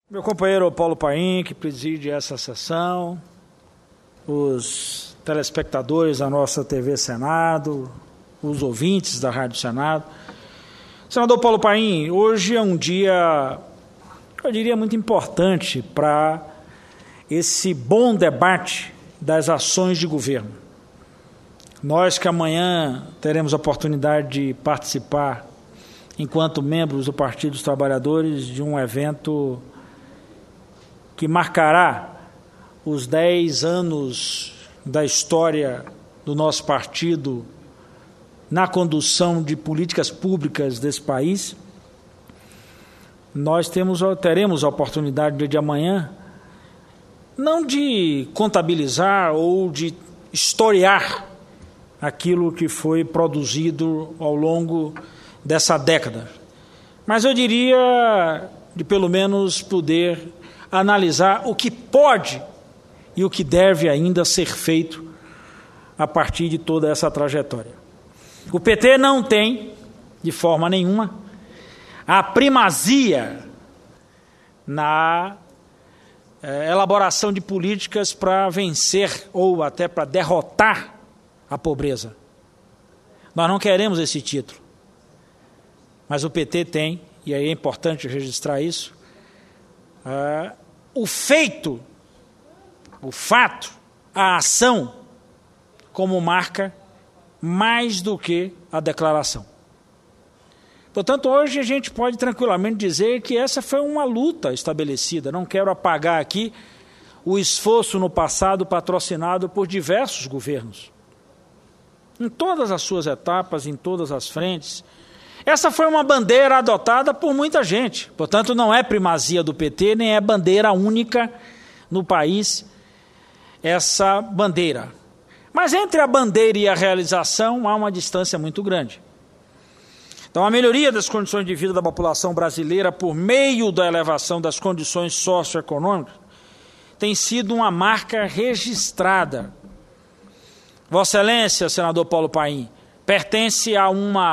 Meu companheiro Paulo Paim, que preside essa sessão, os telespectadores da nossa TV Senado, os ouvintes da Rádio Senado. Senador Paulo Paim, hoje é um dia, eu diria, muito importante para esse bom debate das ações de governo. Nós que amanhã teremos a oportunidade de participar, enquanto membros do Partido dos Trabalhadores, de um evento que marcará os 10 anos da história do nosso partido na condução de políticas públicas desse país. Nós teremos a oportunidade no dia de amanhã, não de contabilizar ou de historiar aquilo que foi produzido ao longo dessa década, mas eu diria de pelo menos poder analisar o que pode e o que deve ainda ser feito a partir de toda essa trajetória. O PT não tem, de forma nenhuma, a primazia na elaboração de políticas para vencer ou até para derrotar a pobreza. Nós não queremos esse título, mas o PT tem, e aí é importante registrar isso, o feito, o fato, a ação como marca mais do que a declaração. Portanto, hoje a gente pode tranquilamente dizer que essa foi uma luta estabelecida. Não quero apagar aqui o esforço no passado patrocinado por diversos governos, em todas as suas etapas, em todas as frentes. Essa foi uma bandeira adotada por muita gente, portanto não é primazia do PT, nem é bandeira única no país essa bandeira. Mas entre a bandeira e a realização há uma distância muito grande. Então a melhoria das condições de vida da população brasileira por meio da elevação das condições socioeconômicas tem sido uma marca registrada. Vossa Excelência, senador Paulo Paim, pertence a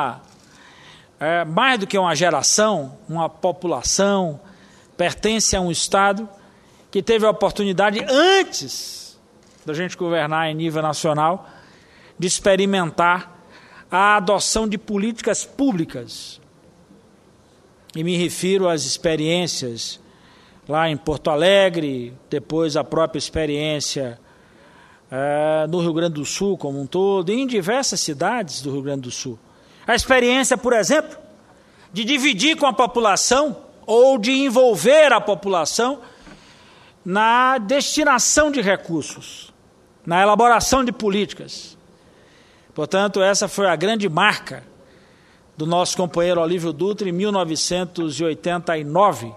mais do que uma geração, uma população, pertence a um Estado que teve a oportunidade, antes da gente governar em nível nacional, de experimentar a adoção de políticas públicas. E me refiro às experiências lá em Porto Alegre, depois a própria experiência no Rio Grande do Sul como um todo, e em diversas cidades do Rio Grande do Sul. A experiência, por exemplo, de dividir com a população ou de envolver a população na destinação de recursos, na elaboração de políticas. Portanto, essa foi a grande marca do nosso companheiro Olívio Dutra em 1989,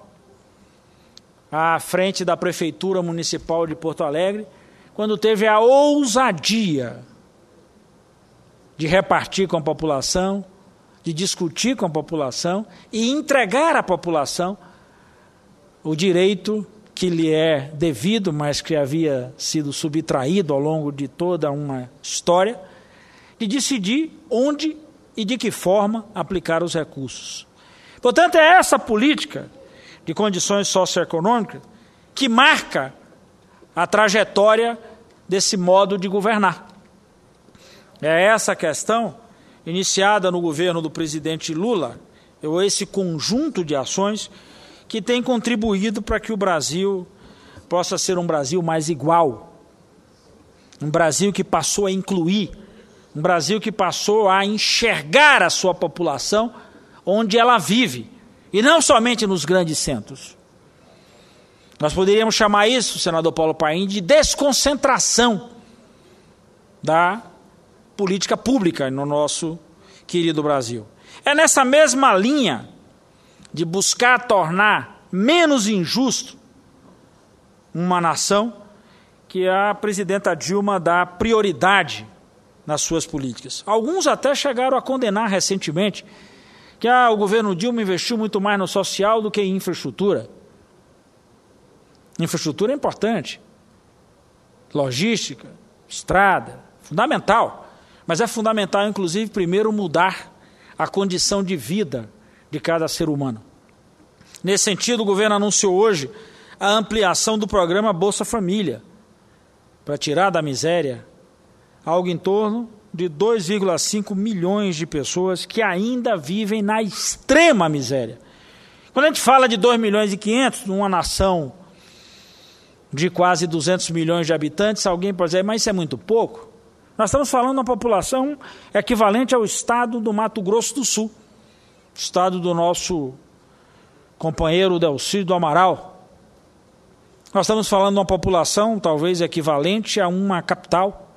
à frente da Prefeitura Municipal de Porto Alegre, quando teve a ousadia de repartir com a população, de discutir com a população e entregar à população o direito que lhe é devido, mas que havia sido subtraído ao longo de toda uma história, de decidir onde e de que forma aplicar os recursos. Portanto, é essa política de condições socioeconômicas que marca a trajetória desse modo de governar. É essa questão, iniciada no governo do presidente Lula, esse conjunto de ações que tem contribuído para que o Brasil possa ser um Brasil mais igual, um Brasil que passou a incluir, um Brasil que passou a enxergar a sua população onde ela vive, e não somente nos grandes centros. Nós poderíamos chamar isso, senador Paulo Paim, de desconcentração da política pública no nosso querido Brasil. É nessa mesma linha de buscar tornar menos injusto uma nação que a presidenta Dilma dá prioridade nas suas políticas. Alguns até chegaram a condenar recentemente que o governo Dilma investiu muito mais no social do que em infraestrutura. Infraestrutura é importante, logística, estrada, fundamental. Mas é fundamental, inclusive, primeiro mudar a condição de vida de cada ser humano. Nesse sentido, o governo anunciou hoje a ampliação do programa Bolsa Família, para tirar da miséria algo em torno de 2,5 milhões de pessoas que ainda vivem na extrema miséria. Quando a gente fala de 2 milhões e 500, numa nação de quase 200 milhões de habitantes, alguém pode dizer, mas isso é muito pouco. Nós estamos falando de uma população equivalente ao estado do Mato Grosso do Sul, estado do nosso companheiro Delcídio do Amaral. Nós estamos falando de uma população talvez equivalente a uma capital.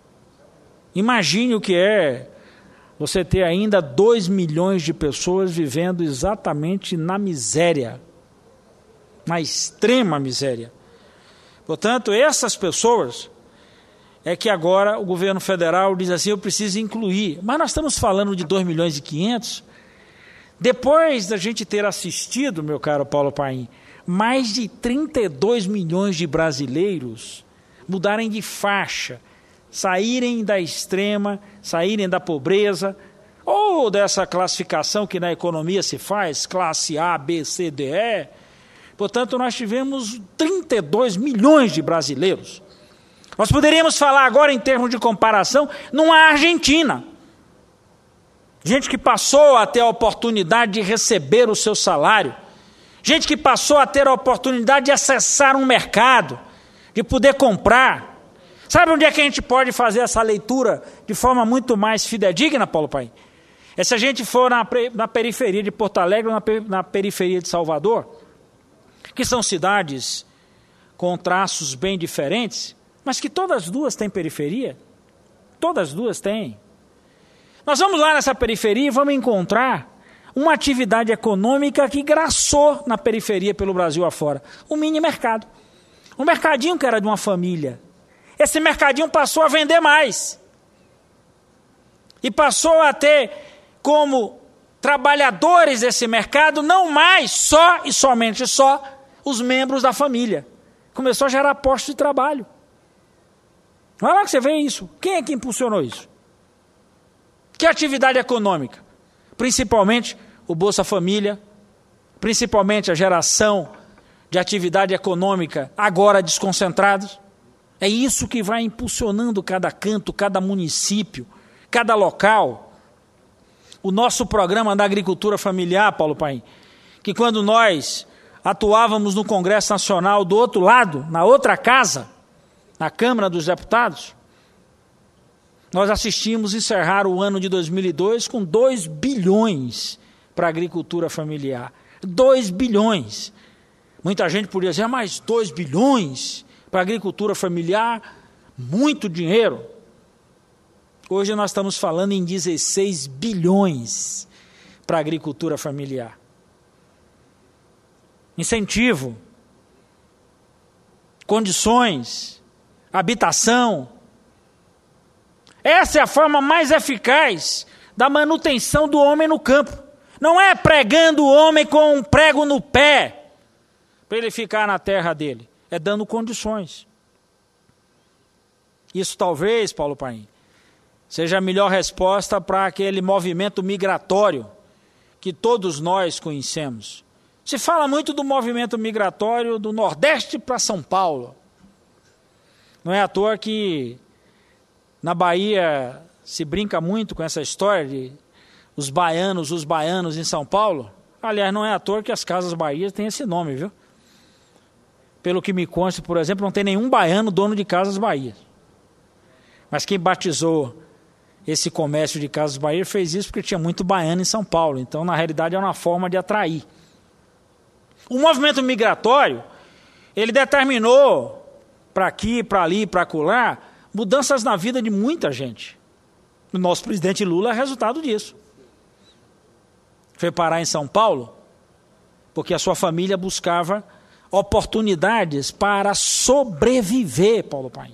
Imagine o que é você ter ainda 2 milhões de pessoas vivendo exatamente na miséria, na extrema miséria. Portanto, essas pessoas é que agora o governo federal diz assim, eu preciso incluir. Mas nós estamos falando de 2 milhões e 500, depois da gente ter assistido, meu caro Paulo Paim, mais de 32 milhões de brasileiros mudarem de faixa, saírem da extrema, saírem da pobreza, ou dessa classificação que na economia se faz, classe A, B, C, D, E. Portanto, nós tivemos 32 milhões de brasileiros. Nós poderíamos falar agora, em termos de comparação, numa Argentina. Gente que passou a ter a oportunidade de receber o seu salário. Gente que passou a ter a oportunidade de acessar um mercado, de poder comprar. Sabe onde é que a gente pode fazer essa leitura de forma muito mais fidedigna, Paulo Paim? É se a gente for na periferia de Porto Alegre ou na periferia de Salvador, que são cidades com traços bem diferentes, mas que todas as duas têm periferia. Todas as duas têm. Nós vamos lá nessa periferia e vamos encontrar uma atividade econômica que graçou na periferia pelo Brasil afora. Um mini mercado. Um mercadinho que era de uma família. Esse mercadinho passou a vender mais. E passou a ter como trabalhadores desse mercado não mais só e somente só os membros da família. Começou a gerar postos de trabalho. Olha lá que você vê isso. Quem é que impulsionou isso? Que atividade econômica? Principalmente o Bolsa Família, principalmente a geração de atividade econômica agora desconcentrados. É isso que vai impulsionando cada canto, cada município, cada local. O nosso programa da agricultura familiar, Paulo Paim, que quando nós atuávamos no Congresso Nacional do outro lado, na outra casa, na Câmara dos Deputados, nós assistimos encerrar o ano de 2002 com 2 bilhões para a agricultura familiar. 2 bilhões. Muita gente poderia dizer, mas 2 bilhões para a agricultura familiar, muito dinheiro. Hoje nós estamos falando em 16 bilhões para a agricultura familiar. Incentivo, condições, habitação. Essa é a forma mais eficaz da manutenção do homem no campo. Não é pregando o homem com um prego no pé para ele ficar na terra dele. É dando condições. Isso talvez, Paulo Paim, seja a melhor resposta para aquele movimento migratório que todos nós conhecemos. Se fala muito do movimento migratório do Nordeste para São Paulo. Não é à toa que na Bahia se brinca muito com essa história de os baianos em São Paulo. Aliás, não é à toa que as Casas Bahia têm esse nome, viu? Pelo que me consta, por exemplo, não tem nenhum baiano dono de Casas Bahia. Mas quem batizou esse comércio de Casas Bahia fez isso porque tinha muito baiano em São Paulo. Então, na realidade, é uma forma de atrair. O movimento migratório, ele determinou para aqui, para ali, para acolá, mudanças na vida de muita gente. O nosso presidente Lula é resultado disso. Foi parar em São Paulo porque a sua família buscava oportunidades para sobreviver, Paulo Paim.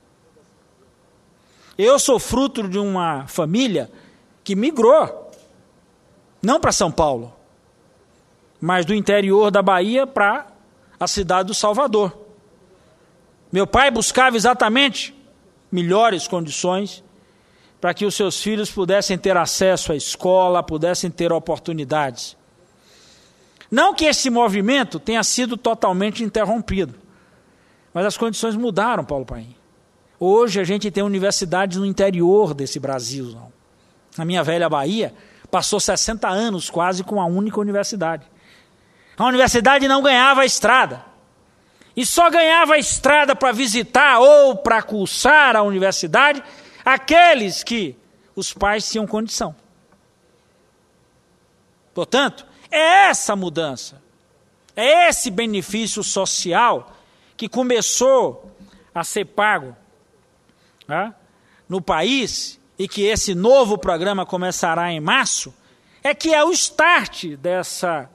Eu sou fruto de uma família que migrou, não para São Paulo, mas do interior da Bahia para a cidade do Salvador. Meu pai buscava exatamente melhores condições para que os seus filhos pudessem ter acesso à escola, pudessem ter oportunidades. Não que esse movimento tenha sido totalmente interrompido, mas as condições mudaram, Paulo Paim. Hoje a gente tem universidades no interior desse Brasil. Não. Na minha velha Bahia, passou 60 anos quase com a única universidade. A universidade não ganhava a estrada. E só ganhava a estrada para visitar ou para cursar a universidade aqueles que os pais tinham condição. Portanto, é essa mudança, é esse benefício social que começou a ser pago, né, no país, e que esse novo programa começará em março, é que é o start dessa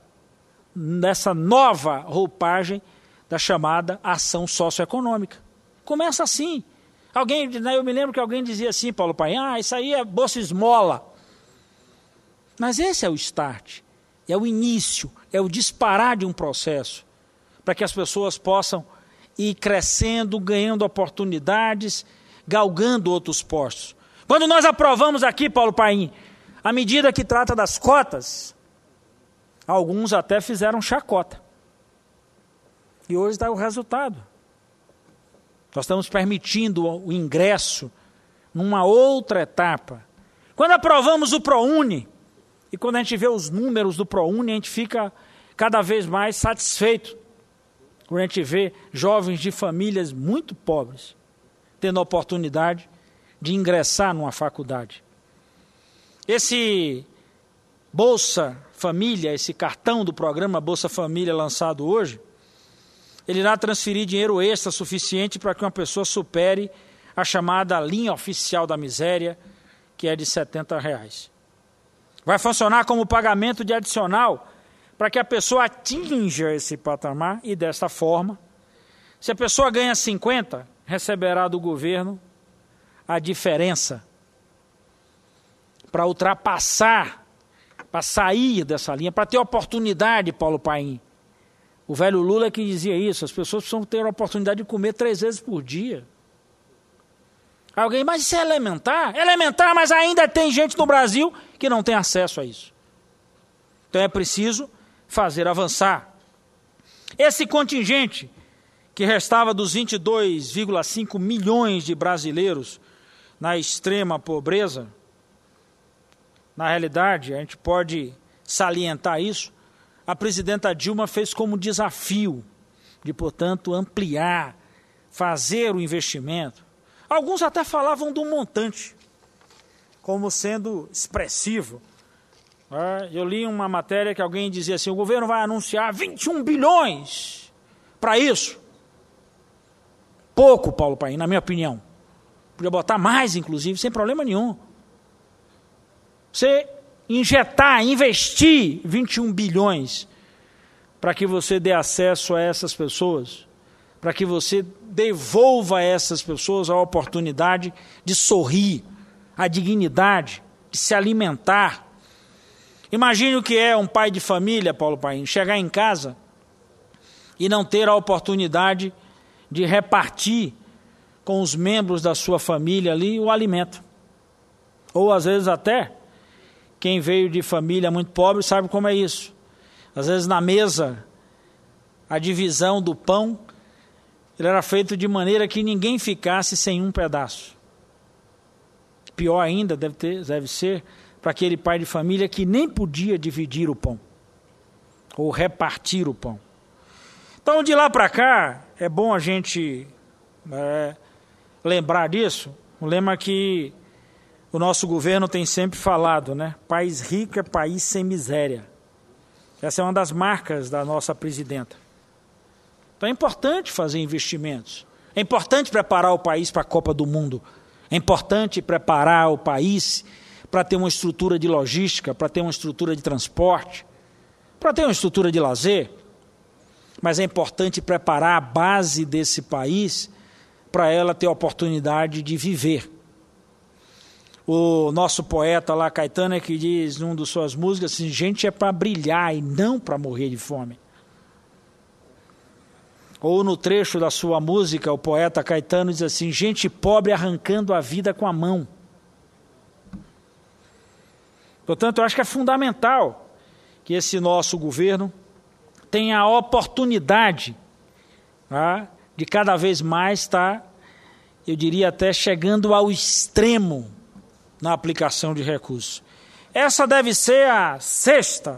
nova roupagem da chamada ação socioeconômica. Começa assim. Eu me lembro que alguém dizia assim, Paulo Paim, isso aí é bolsa esmola. Mas esse é o start, é o início, é o disparar de um processo, para que as pessoas possam ir crescendo, ganhando oportunidades, galgando outros postos. Quando nós aprovamos aqui, Paulo Paim, a medida que trata das cotas, alguns até fizeram chacota. E hoje está o resultado. Nós estamos permitindo o ingresso numa outra etapa. Quando aprovamos o ProUni, e quando a gente vê os números do ProUni, a gente fica cada vez mais satisfeito. Quando a gente vê jovens de famílias muito pobres tendo a oportunidade de ingressar numa faculdade. Esse Bolsa Família, esse cartão do programa Bolsa Família lançado hoje, ele irá transferir dinheiro extra suficiente para que uma pessoa supere a chamada linha oficial da miséria, que é de R$70. Vai funcionar como pagamento de adicional para que a pessoa atinja esse patamar e, desta forma, se a pessoa ganha 50, receberá do governo a diferença para ultrapassar, para sair dessa linha, para ter oportunidade, Paulo Paim. O velho Lula que dizia isso, as pessoas precisam ter a oportunidade de comer 3 vezes por dia. Alguém, mas isso é elementar? Elementar, mas ainda tem gente no Brasil que não tem acesso a isso. Então é preciso fazer avançar. Esse contingente, que restava dos 22,5 milhões de brasileiros na extrema pobreza, na realidade, a gente pode salientar isso, a presidenta Dilma fez como desafio de, portanto, ampliar, fazer o investimento. Alguns até falavam do montante, como sendo expressivo. Eu li uma matéria que alguém dizia assim, o governo vai anunciar 21 bilhões para isso. Pouco, Paulo Paim, na minha opinião. Podia botar mais, inclusive, sem problema nenhum. Você investir 21 bilhões para que você dê acesso a essas pessoas, para que você devolva a essas pessoas a oportunidade de sorrir, a dignidade, de se alimentar. Imagine o que é um pai de família, Paulo Paim, chegar em casa e não ter a oportunidade de repartir com os membros da sua família ali o alimento. Ou às vezes até, quem veio de família muito pobre sabe como é isso. Às vezes na mesa, a divisão do pão ele era feito de maneira que ninguém ficasse sem um pedaço. Pior ainda deve ser para aquele pai de família que nem podia dividir o pão, ou repartir o pão. Então, de lá para cá, é bom a gente lembrar disso, o lema que o nosso governo tem sempre falado, né? País rico é país sem miséria. Essa é uma das marcas da nossa presidenta. Então é importante fazer investimentos, é importante preparar o país para a Copa do Mundo, é importante preparar o país para ter uma estrutura de logística, para ter uma estrutura de transporte, para ter uma estrutura de lazer, mas é importante preparar a base desse país para ela ter a oportunidade de viver. O nosso poeta lá, Caetano, é que diz numa das suas músicas assim, gente é para brilhar e não para morrer de fome. Ou no trecho da sua música, o poeta Caetano diz assim, gente pobre arrancando a vida com a mão. Portanto, eu acho que é fundamental que esse nosso governo tem a oportunidade de cada vez mais estar, eu diria até, chegando ao extremo na aplicação de recursos. Essa deve ser a sexta,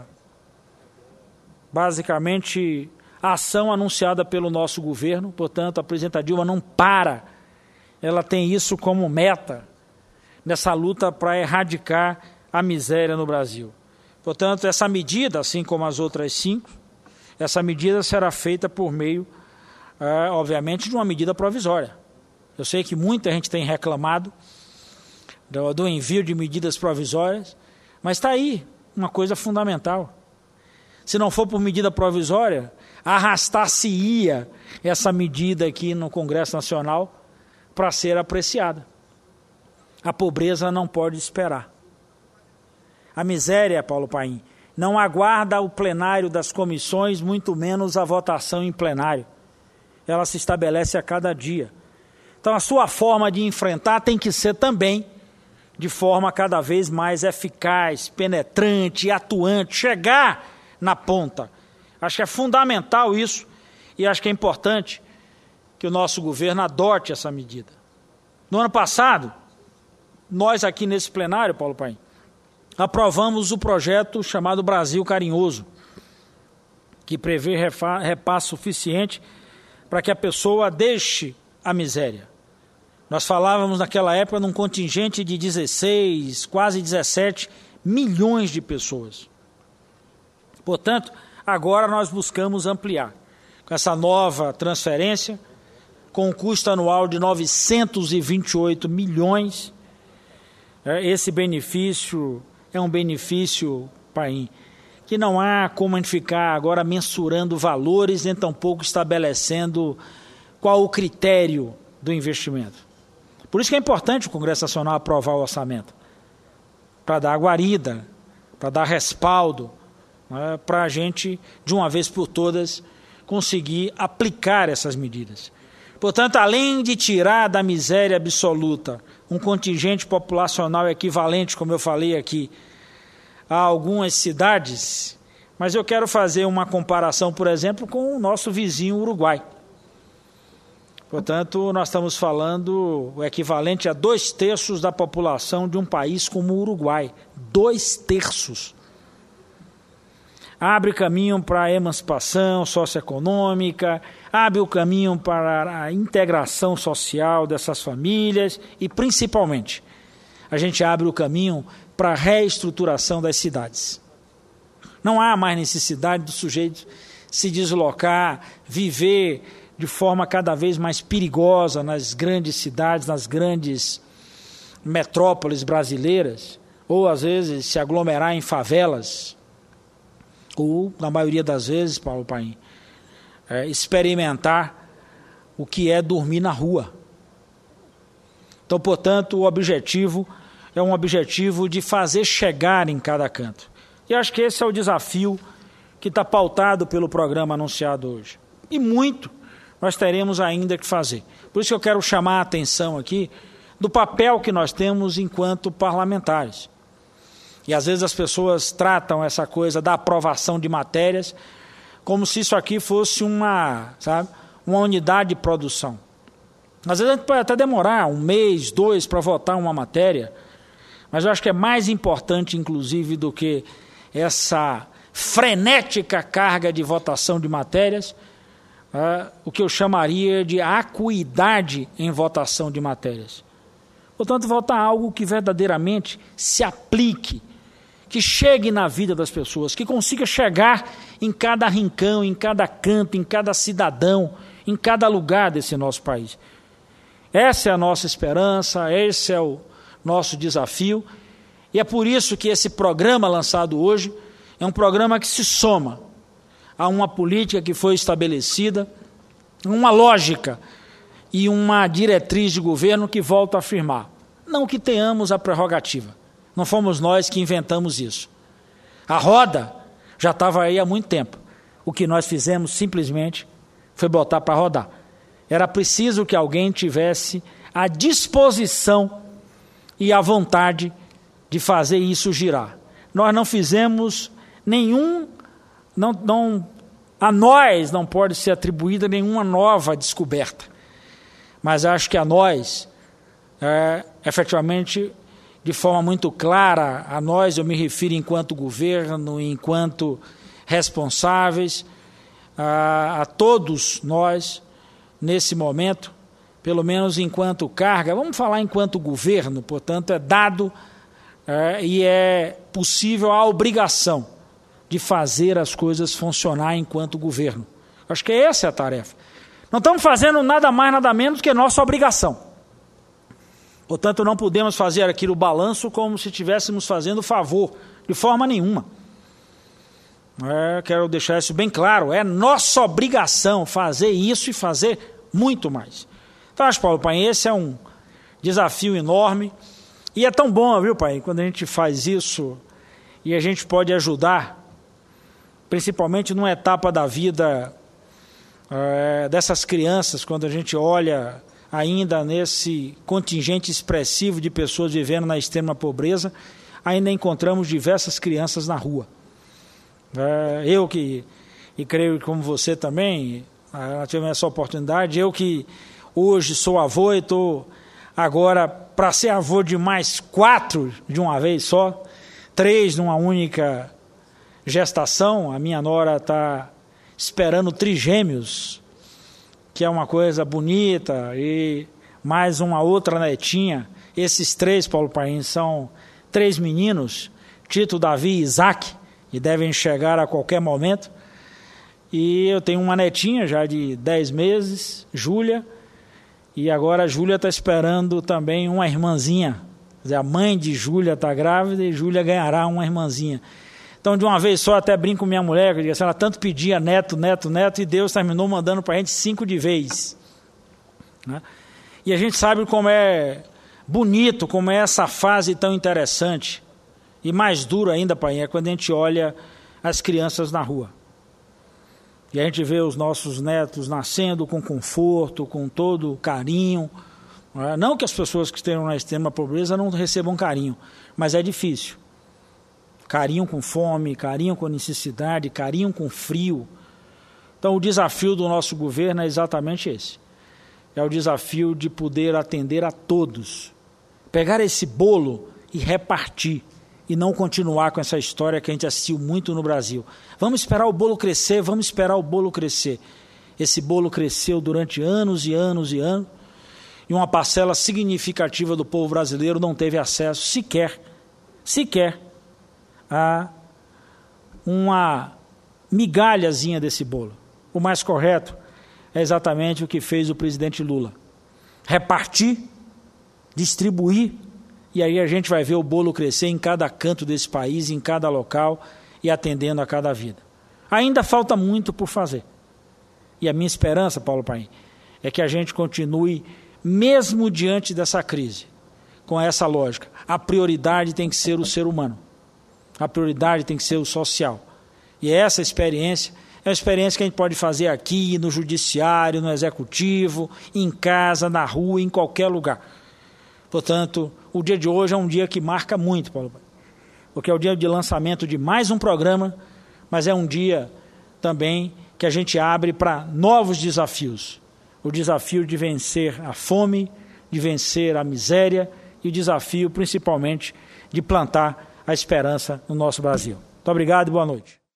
basicamente, a ação anunciada pelo nosso governo. Portanto, a presidenta Dilma não para. Ela tem isso como meta nessa luta para erradicar a miséria no Brasil. Portanto, essa medida, assim como as outras 5, essa medida será feita por meio, obviamente, de uma medida provisória. Eu sei que muita gente tem reclamado do envio de medidas provisórias, mas está aí uma coisa fundamental. Se não for por medida provisória, arrastar-se-ia essa medida aqui no Congresso Nacional para ser apreciada. A pobreza não pode esperar. A miséria, Paulo Paim, não aguarda o plenário das comissões, muito menos a votação em plenário. Ela se estabelece a cada dia. Então, a sua forma de enfrentar tem que ser também de forma cada vez mais eficaz, penetrante, atuante, chegar na ponta. Acho que é fundamental isso e acho que é importante que o nosso governo adote essa medida. No ano passado, nós aqui nesse plenário, Paulo Paim, aprovamos o projeto chamado Brasil Carinhoso, que prevê repasse suficiente para que a pessoa deixe a miséria. Nós falávamos naquela época num contingente de 16, quase 17 milhões de pessoas. Portanto, agora nós buscamos ampliar. Com essa nova transferência, com um custo anual de 928 milhões, esse benefício é um benefício, Paim, que não há como a gente ficar agora mensurando valores, nem tampouco estabelecendo qual o critério do investimento. Por isso que é importante o Congresso Nacional aprovar o orçamento, para dar guarida, para dar respaldo, para a gente, de uma vez por todas, conseguir aplicar essas medidas. Portanto, além de tirar da miséria absoluta um contingente populacional equivalente, como eu falei aqui, a algumas cidades, mas eu quero fazer uma comparação, por exemplo, com o nosso vizinho Uruguai. Portanto, nós estamos falando o equivalente a 2/3 da população de um país como o Uruguai. 2/3. Abre caminho para a emancipação socioeconômica, abre o caminho para a integração social dessas famílias e, principalmente, a gente abre o caminho para a reestruturação das cidades. Não há mais necessidade do sujeito se deslocar, viver de forma cada vez mais perigosa nas grandes cidades, nas grandes metrópoles brasileiras, ou às vezes se aglomerar em favelas, ou, na maioria das vezes, Paulo Paim, experimentar o que é dormir na rua. Então, portanto, o objetivo é um objetivo de fazer chegar em cada canto. E acho que esse é o desafio que está pautado pelo programa anunciado hoje. E muito nós teremos ainda que fazer. Por isso que eu quero chamar a atenção aqui do papel que nós temos enquanto parlamentares. E às vezes as pessoas tratam essa coisa da aprovação de matérias como se isso aqui fosse uma unidade de produção. Às vezes a gente pode até demorar 1 mês, 2 para votar uma matéria, mas eu acho que é mais importante, inclusive, do que essa frenética carga de votação de matérias, o que eu chamaria de acuidade em votação de matérias. Portanto, votar algo que verdadeiramente se aplique, que chegue na vida das pessoas, que consiga chegar em cada rincão, em cada canto, em cada cidadão, em cada lugar desse nosso país. Essa é a nossa esperança, esse é o nosso desafio, e é por isso que esse programa lançado hoje é um programa que se soma a uma política que foi estabelecida, uma lógica e uma diretriz de governo que volta a afirmar. Não que tenhamos a prerrogativa, não fomos nós que inventamos isso. A roda já estava aí há muito tempo. O que nós fizemos simplesmente foi botar para rodar. Era preciso que alguém tivesse a disposição e a vontade de fazer isso girar. Nós não fizemos não A nós não pode ser atribuída nenhuma nova descoberta, mas acho que a nós, efetivamente, de forma muito clara, a nós eu me refiro enquanto governo, enquanto responsáveis, a todos nós, nesse momento, pelo menos enquanto carga, vamos falar enquanto governo, portanto, é dado e é possível a obrigação de fazer as coisas funcionar enquanto governo. Acho que essa é a tarefa. Não estamos fazendo nada mais, nada menos que nossa obrigação. Portanto, não podemos fazer aqui o balanço como se estivéssemos fazendo favor, de forma nenhuma. Quero deixar isso bem claro, é nossa obrigação fazer isso e fazer muito mais. Então, acho, Paulo Paim, esse é um desafio enorme, e é tão bom, viu, Paim, quando a gente faz isso e a gente pode ajudar, principalmente numa etapa da vida dessas crianças, quando a gente olha ainda nesse contingente expressivo de pessoas vivendo na extrema pobreza, ainda encontramos diversas crianças na rua. Eu que, e creio que como você também, tive essa oportunidade, eu que hoje sou avô e estou agora para ser avô de mais 4 de uma vez só, 3 numa única gestação. A minha nora está esperando trigêmeos, que é uma coisa bonita, e mais uma outra netinha. Esses 3, Paulo Paim, são 3 meninos, Tito, Davi e Isaac, e devem chegar a qualquer momento. E eu tenho uma netinha já de 10 meses, Júlia, e agora a Júlia está esperando também uma irmãzinha. Quer dizer, a mãe de Júlia está grávida e Júlia ganhará uma irmãzinha. Então, de uma vez só, até brinco com minha mulher, que ela tanto pedia neto, e Deus terminou mandando para a gente 5 de vez. Né? E a gente sabe como é bonito, como é essa fase tão interessante. E mais duro ainda, Pai, é quando a gente olha as crianças na rua. E a gente vê os nossos netos nascendo com conforto, com todo carinho. Não que as pessoas que estejam na extrema pobreza não recebam carinho, mas é difícil. Carinho com fome, carinho com necessidade, carinho com frio. Então o desafio do nosso governo é exatamente esse. É o desafio de poder atender a todos. Pegar esse bolo e repartir. E não continuar com essa história que a gente assistiu muito no Brasil. Vamos esperar o bolo crescer, vamos esperar o bolo crescer. Esse bolo cresceu durante anos e anos e anos, e uma parcela significativa do povo brasileiro não teve acesso sequer a uma migalhazinha desse bolo. O mais correto é exatamente o que fez o presidente Lula. Repartir, distribuir, e aí a gente vai ver o bolo crescer em cada canto desse país, em cada local, e atendendo a cada vida. Ainda falta muito por fazer. E a minha esperança, Paulo Paim, é que a gente continue, mesmo diante dessa crise, com essa lógica. A prioridade tem que ser o ser humano. A prioridade tem que ser o social. E essa experiência é uma experiência que a gente pode fazer aqui, no judiciário, no executivo, em casa, na rua, em qualquer lugar. Portanto, o dia de hoje é um dia que marca muito, Paulo, porque é o dia de lançamento de mais um programa, mas é um dia também que a gente abre para novos desafios. O desafio de vencer a fome, de vencer a miséria e o desafio, principalmente, de plantar a esperança no nosso Brasil. Muito obrigado e boa noite.